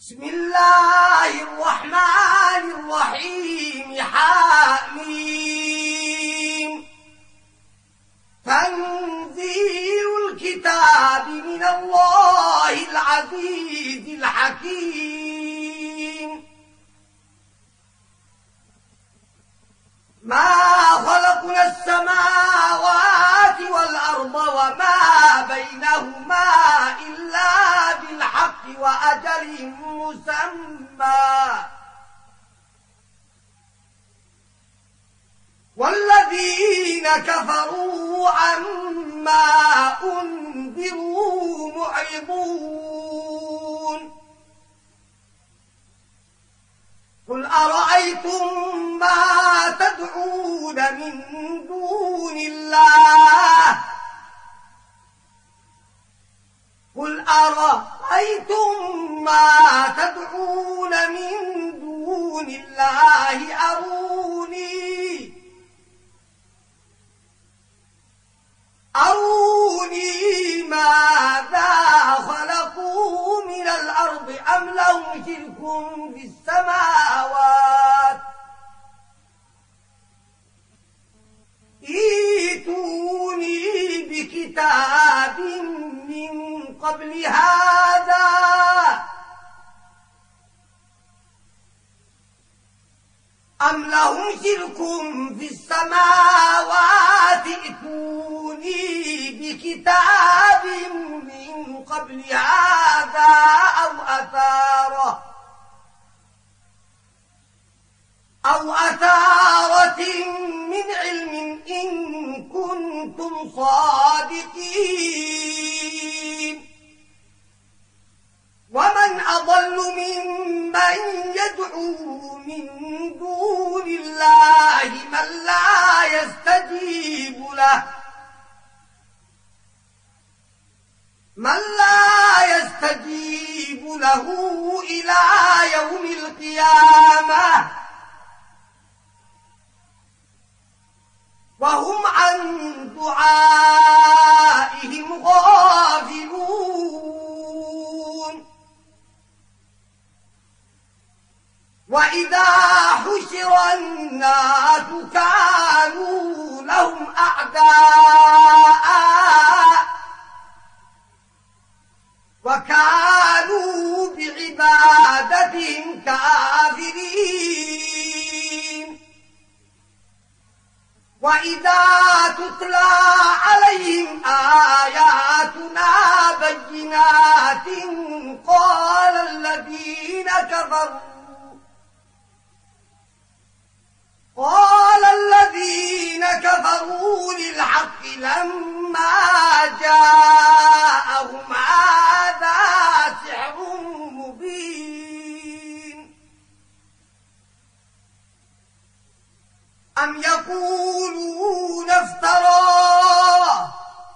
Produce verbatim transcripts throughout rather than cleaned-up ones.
بسم الله الرحمن الرحيم. حاميم. تنزيل الكتاب من الله العزيز الحكيم. ما خلقنا السماوات والأرض وما بينهما إلا بالحق وأجل مسمى، والذين كفروا عما أنذروا معرضون. قل أرأيتم ما تدعون من دون الله قل أرأيتم ما تدعون من دون الله أروني أروني ماذا خلقوا من الأرض أم لهم شرك في السماوات ائتوني بكتاب من قبل هذا أم لهم شرك في السماوات ائتوني بكتاب من قبل هذا أو أثارة أو أثارة من علم إن كنتم صادقين. ومن أضل ممن يدعو من دون الله من لا يستجيب له من لا يستجيب له إلى يوم القيامة وهم عن دعائهم غافلون. وإذا حشر الناس كانوا لهم أعداء وكانوا بعبادتهم كافرين. وإذا تتلى عليهم آياتنا بينات قال الذين كفروا قال الذين كفروا للحق لما جاءهم هذا سحر مبين. أم يقولون افتراه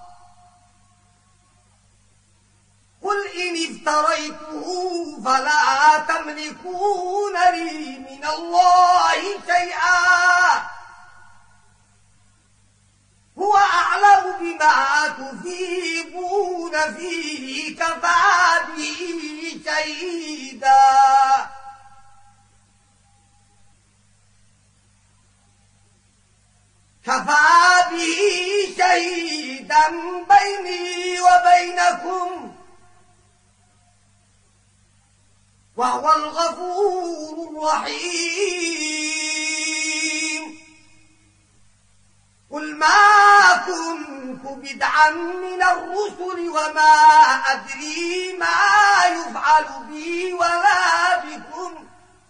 قل إن افتريته فلا تملكون لي من الله شيئا هو أعلم بما تفيضون فيه كفى به شهيدا. كفى به شهيدا بيني وبينكم وهو الغفور الرحيم. قل ما كنت بدعا من الرسل وما أدري ما يفعل بي ولا بكم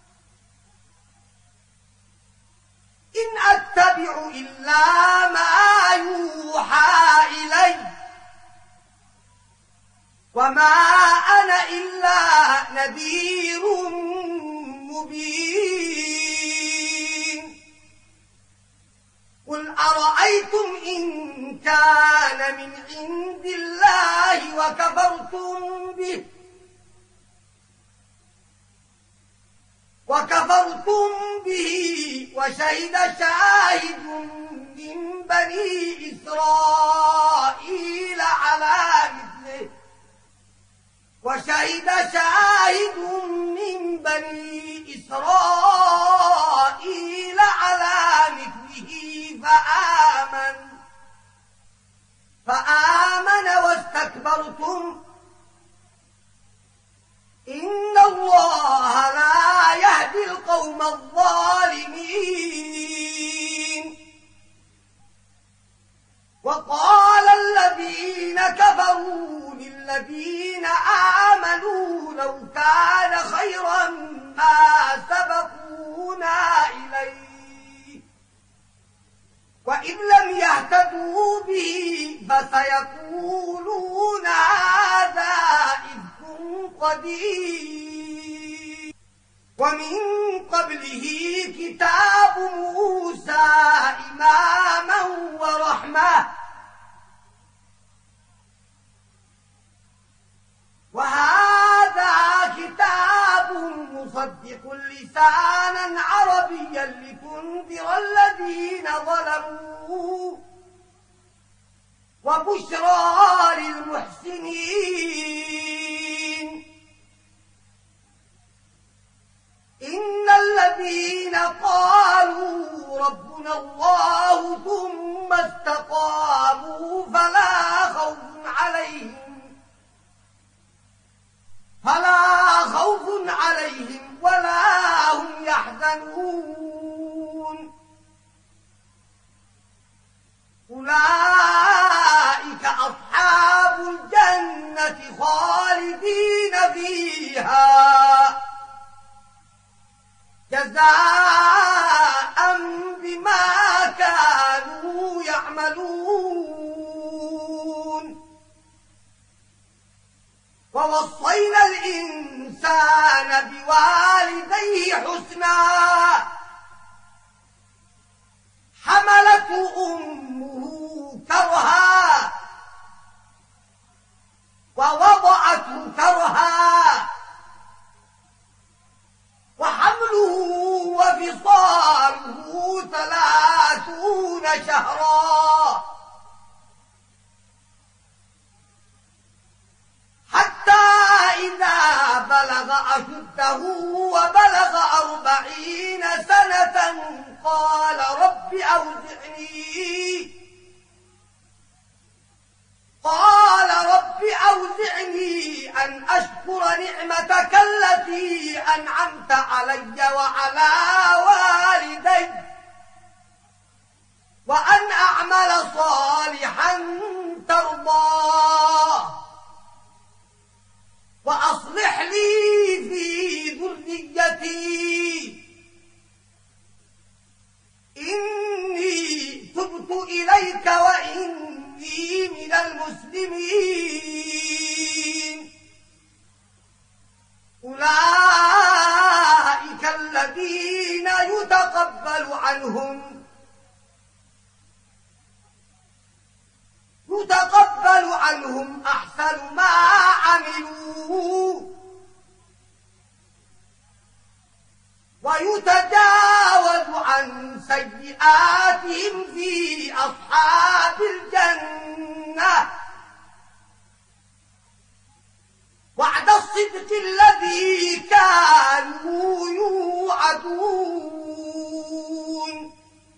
إن أتبع إلا ما يوحى إلي وما أنا إلا نذير مبين. قل أرأيتم إن كان من عند الله وكفرتم به وكفرتم به وشهد شاهد من بني إسرائيل على مثله وشهد شاهد من فآمن واستكبرتم إن الله لا يهدي القوم الظالمين. وقال الذين كفروا للذين آمنوا لو كان خيرا ما سبقونا إليه وإذ لم يهتدوا به فسيقولون هذا إفك قديم. ومن قبله كتاب موسى إماما ورحمة وهذا كتاب مصدق لسانا عربيا لتنذر الذين ظلموا وبشرى للمحسنين. إن الذين قالوا ربنا الله ثم استقاموا فلا خوف عليهم فلا خوف عليهم ولا هم يحزنون. أولئك أصحاب الجنة خالدين فيها جزاء بما كانوا يعملون. ووصينا الإنسان بوالديه حسنا حملته أمه كرها ووضعته كرها وحمله وفصاله ثلاثون شهرا حتى إذا بلغ أشده وبلغ أربعين سنة قال رب أوزعني قال رب أوزعني أن أشكر نعمتك التي أنعمت علي وعلى والدي وأن أعمل صالحا ترضاه وأصلح لي في ذريتي إني تبت إليك وإني من المسلمين. أولئك الذين يتقبل عنهم يتقبل عنهم أحسن ما عملوا ويتجاوز عن سيئاتهم في أصحاب الجنة وعد الصدق الذي كانوا يوعدون.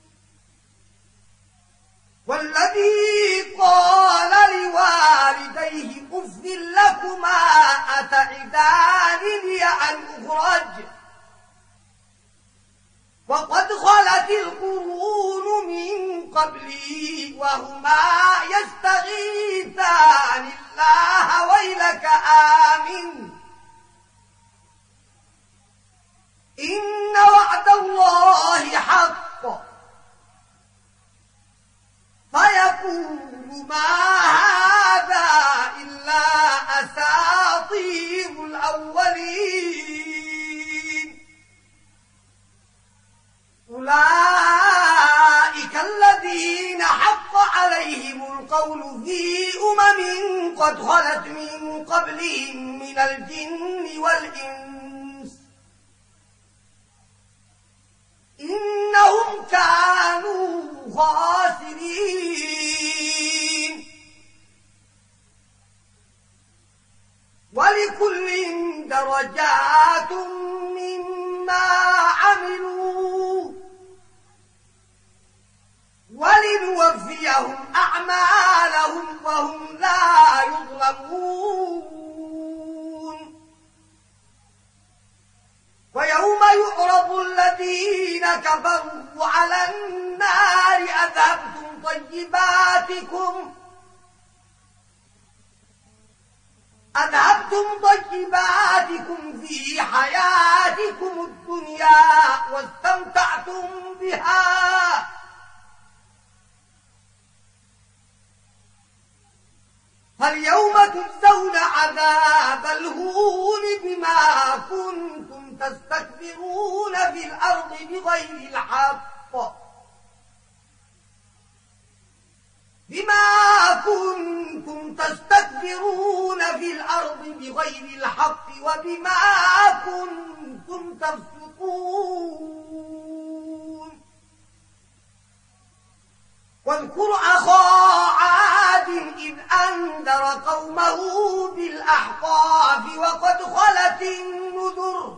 والذي قال لوالديه أف لكما أتعدانني أن أخرج وقد خلت القرون من قبلي وهما يستغيثان الله ويلك آمن إن وعد الله حق فيقول ما هذا إلا أساطير الأولين. أولئك الذين حق عليهم القول في أمم قد خلت من قبلهم من الجن والإنس إنهم كانوا خاسرين. ولكل درجات مما عملوا ولنوفيهم أعمالهم وهم لا يظلمون ويوم يعرض الذين كفروا على النار أذهبتم طيباتكم أذهبتم طيباتكم في حياتكم الدنيا واستمتعتم بها فاليوم تجزون عذاب الهون بما كنتم تستكبرون في الأرض بغير الحق بما كنتم تستكبرون في الأرض بغير الحق وبما كنتم تفسقون واذكر أخا عاد إذ أنذر قومه بالأحقاف وقد خلت النذر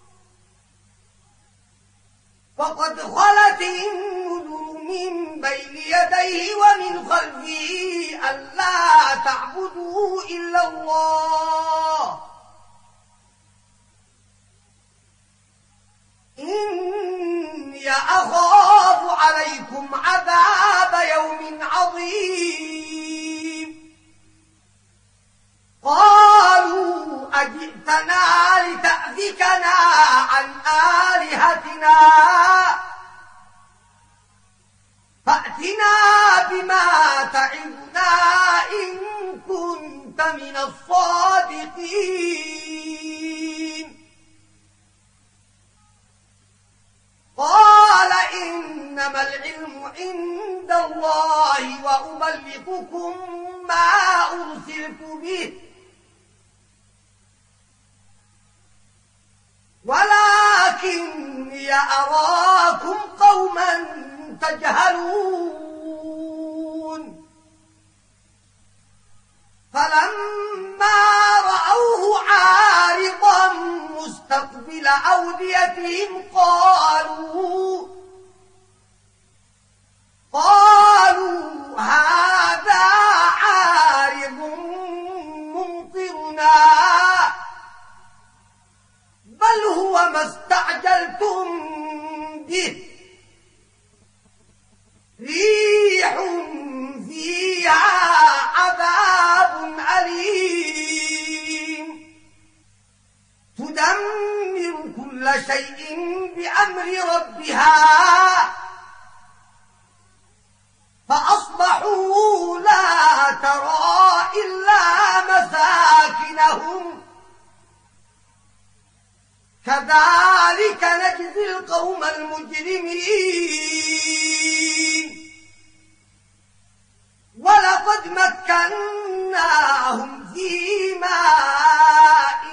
وقد خلت النذر من بين يديه ومن خلفه ألا تعبدوا إلا الله إني أخاف عليكم عذاب يوم عظيم قالوا أجئتنا لتأفكنا عن آلهتنا فأتنا بما تعدنا إن كنت من الصادقين قال إنما العلم عند الله وأبلغكم ما أرسلت به ولكني أراكم قوما تجهلون فلما رأوه عارضا مستقبل أوديتهم قالوا قالوا هذا عارض ممطرنا بل هو ما استعجلتم به ريح فيها عذاب أليم تدمر كل شيء بأمر ربها فأصبحوا لا ترى إلا مساكنهم كذلك نجزي القوم المجرمين ولقد مكناهم في ماء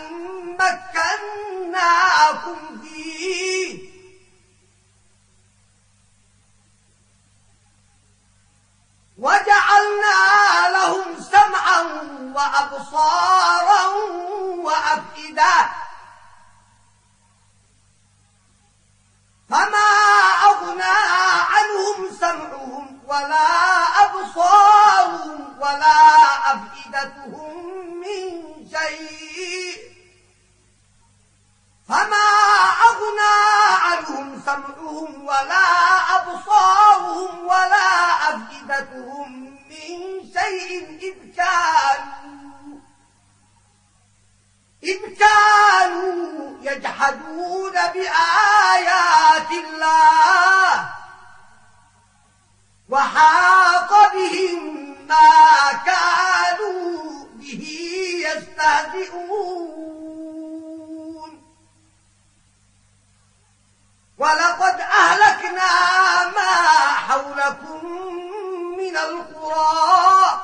مكناكم فيه وجعلنا لهم سمعا وأبصارا وأفئدة فما أغنى عنهم سمعهم ولا أبصارهم ولا أفئدتهم من شيء فما أغنى عنهم سمعهم ولا أبصارهم ولا أفئدتهم من شيء إذ كانوا إذ كانوا يجحدون بآيات الله وحاق بهم ما كانوا به يستهزئون ولقد أهلكنا ما حولكم من القرى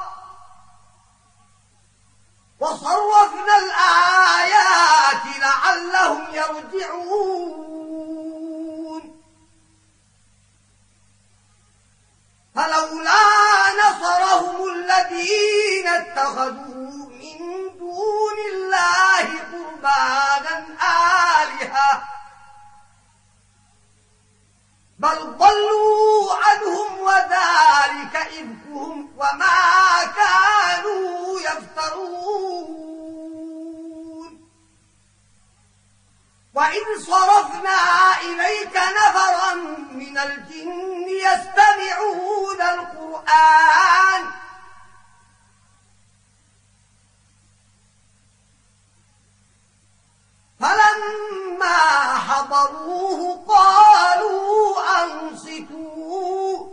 وصرفنا الآيات لعلهم يرجعون فلولا نصرهم الذين اتخذوا من دون الله قربانا آلهة بل ضلوا عنهم وذلك إفكهم وما كانوا يفترون وإذ صرفنا إليك نفرا من الجن يستمعون القرآن فلما حضروه قالوا أنصتوا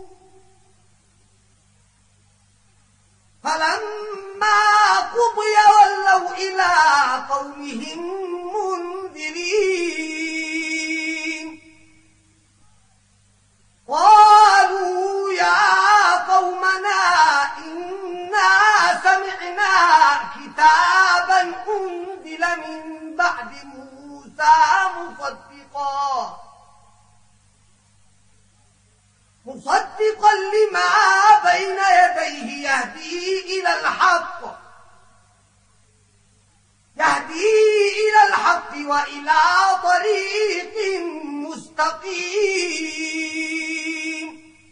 فلما قضي ولوا إلى قومهم منذرين قالوا يا قومنا إنا سمعنا كتابا أنزل من بعد موسى مصدقا مصدقا لما بين يديه يهدي إلى الحق يهدي إلى الحق وإلى طريق مستقيم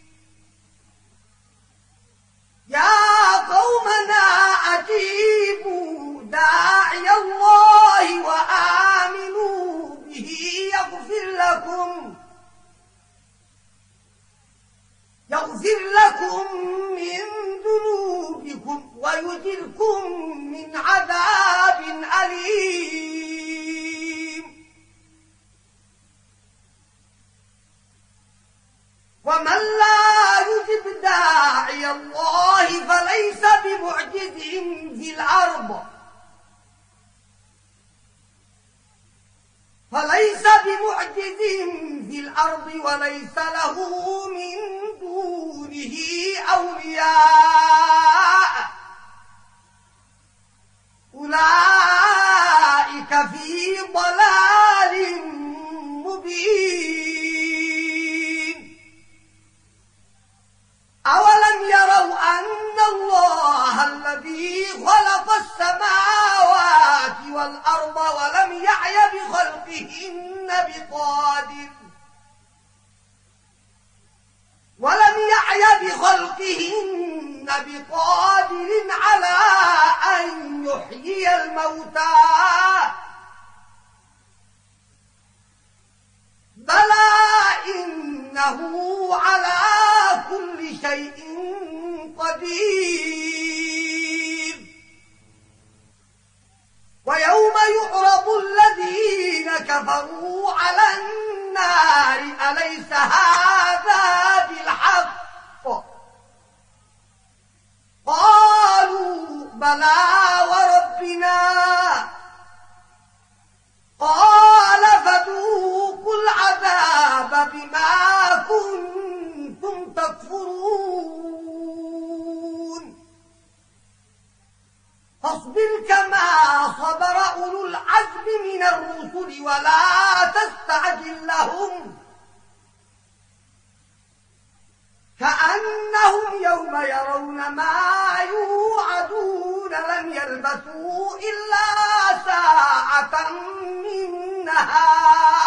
يا قومنا أجيبوا داعي الله وآمنوا به يغفر لكم يغفر لكم من ذنوبكم ويجركم من عذاب أليم ومن لا يجب داعي الله فليس بمعجز في الأرض فليس بمعجز في الأرض وليس له من دونه أولياء أولئك في ضلال مبين أولم يروا أن الله الذي خلق السماوات والأرض ولم يعي بخلقهن بقادر ولم يعي بخلقهن بقادر على أن يحيي الموتى بلى إنه على كل شيء قدير ويوم يعرض الذين كفروا على النار أليس هذا بالحق قالوا بلى وربنا قال فذوقوا العذاب بما كنتم تكفرون فاصبر كما صبر أولو العزم من الرسل ولا تستعجل لهم كأنهم يوم يرون ما يوعدون لم يلبثوا إلا ساعة من نهار